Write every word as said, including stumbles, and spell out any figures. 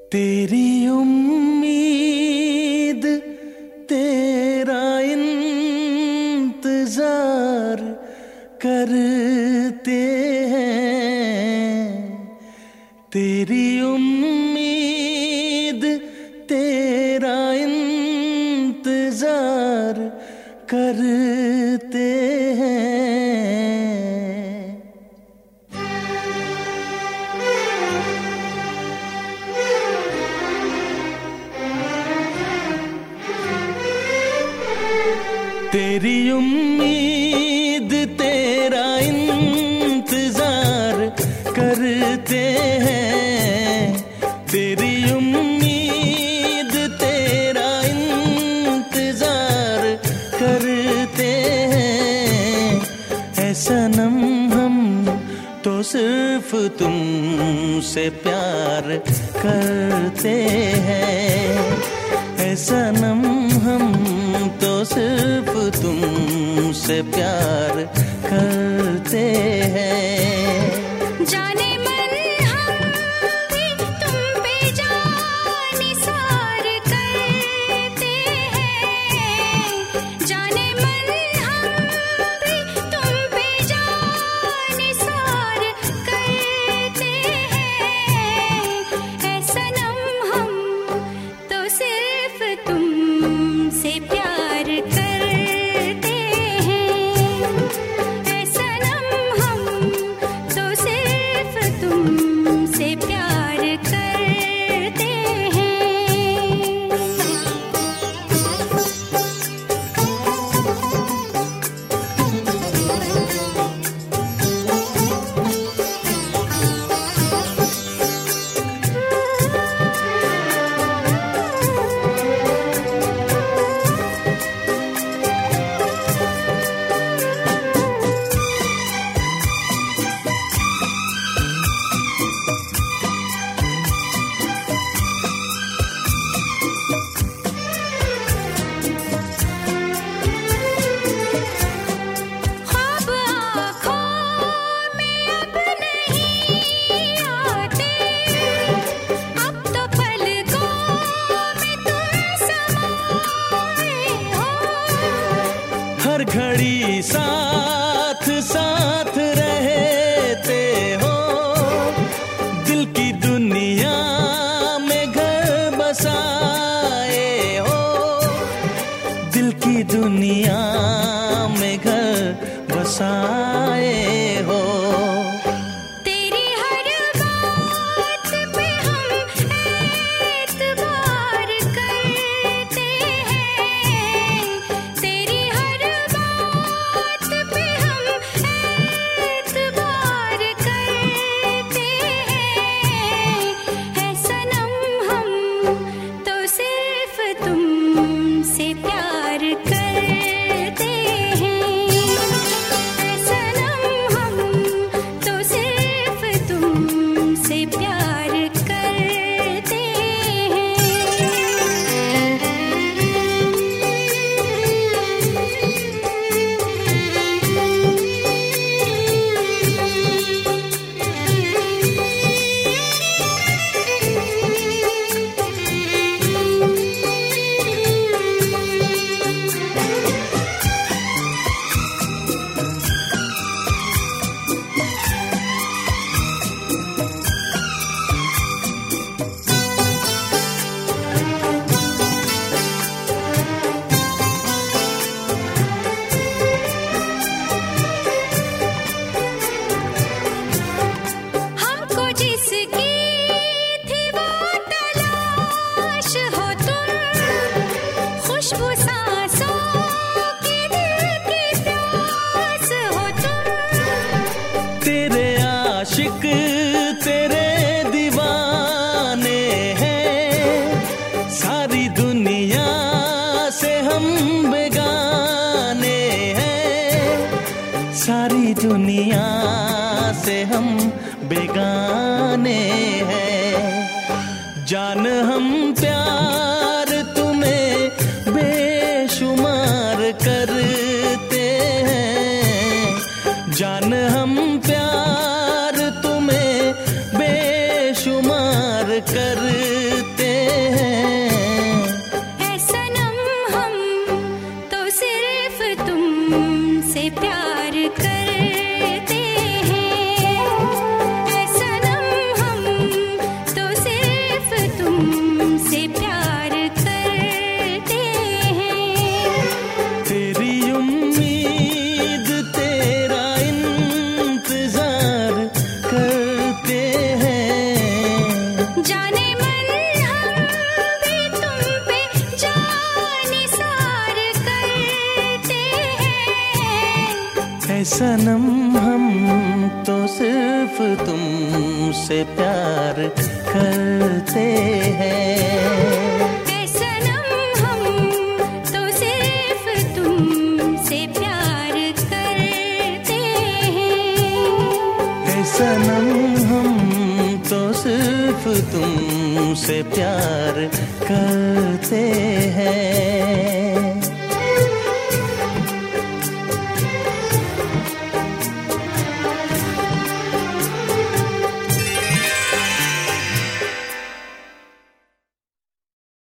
तेरी उम्मीद तेरा इंतजार करते हैं, तेरी उम्मीद तेरा इंतजार करते हैं। तेरी उम्मीद तेरा इंतजार करते हैं, तेरी उम्मीद तेरा इंतजार करते हैं। ऐ सनम हम तो सिर्फ तुमसे प्यार करते हैं, ऐ सनम हम तो सिर्फ तुमसे प्यार करते हैं। जाने मन हम भी तुम पे जान निसार करते हैं, जाने मन हम भी तुम पे जान निसार करते हैं। ऐ सनम हम तो सिर्फ तुमसे प्यार करते हैं, ऐ सनम हम तो सिर्फ तुमसे प्यार करते हैं। ख्वाब आँखों में अब नहीं आते, अब तो पलकों में तुम समाए हो। हर घड़ी साथ साथ रहते हो, दिल की दुनिया में घर बसाए हो, दिल की दुनिया में घर बसाए हो। तेरी हर बात पे हम एतबार करते हैं, तेरी हर बात पे हम एतबार करते हैं। ऐ सनम हम तो सिर्फ तुमसे प्यार करते हैं, ऐ सनम हम तो सिर्फ तुमसे प्यार करते हमको जिसकी थी वो तलाश हो तुम, खुशबू सांसों की दिल की प्यास हो तुम। तेरे आशिक तेरे दीवाने हैं, सारी दुनिया से हम बेगाने हैं, सारी दुनिया से हम बेगाने हैं। जान हम प्यार तुम्हें बेशुमार करते हैं, जान हम प्यार तुम्हें बेशुमार करते सनम हम तो सिर्फ तुमसे प्यार करते हैं। ऐ सनम हम तो सिर्फ तुमसे प्यार करते हैं। ऐ सनम हम तो सिर्फ तुमसे प्यार करते हैं।